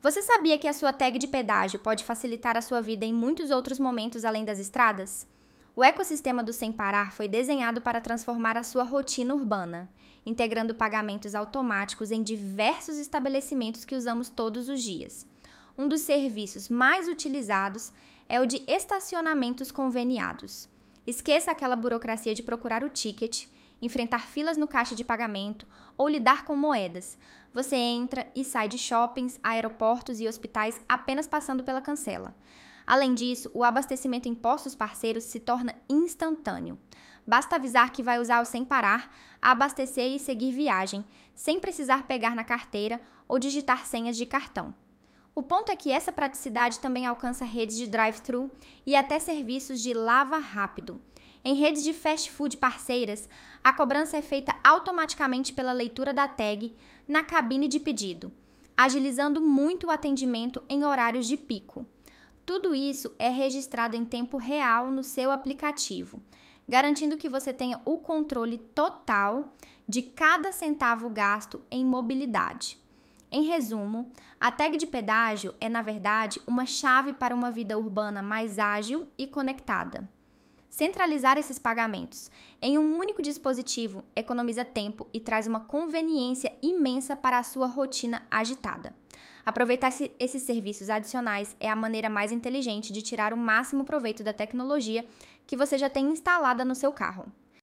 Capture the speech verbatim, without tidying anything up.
Você sabia que a sua tag de pedágio pode facilitar a sua vida em muitos outros momentos além das estradas? O ecossistema do Sem Parar foi desenhado para transformar a sua rotina urbana, integrando pagamentos automáticos em diversos estabelecimentos que usamos todos os dias. Um dos serviços mais utilizados é o de estacionamentos conveniados. Esqueça aquela burocracia de procurar o ticket, enfrentar filas no caixa de pagamento ou lidar com moedas. Você entra e sai de shoppings, aeroportos e hospitais apenas passando pela cancela. Além disso, o abastecimento em postos parceiros se torna instantâneo. Basta avisar que vai usar o Sem Parar, abastecer e seguir viagem, sem precisar pegar na carteira ou digitar senhas de cartão. O ponto é que essa praticidade também alcança redes de drive-thru e até serviços de lava rápido. Em redes de fast food parceiras, a cobrança é feita automaticamente pela leitura da tag na cabine de pedido, agilizando muito o atendimento em horários de pico. Tudo isso é registrado em tempo real no seu aplicativo, garantindo que você tenha o controle total de cada centavo gasto em mobilidade. Em resumo, a tag de pedágio é, na verdade, uma chave para uma vida urbana mais ágil e conectada. Centralizar esses pagamentos em um único dispositivo economiza tempo e traz uma conveniência imensa para a sua rotina agitada. Aproveitar esses serviços adicionais é a maneira mais inteligente de tirar o máximo proveito da tecnologia que você já tem instalada no seu carro.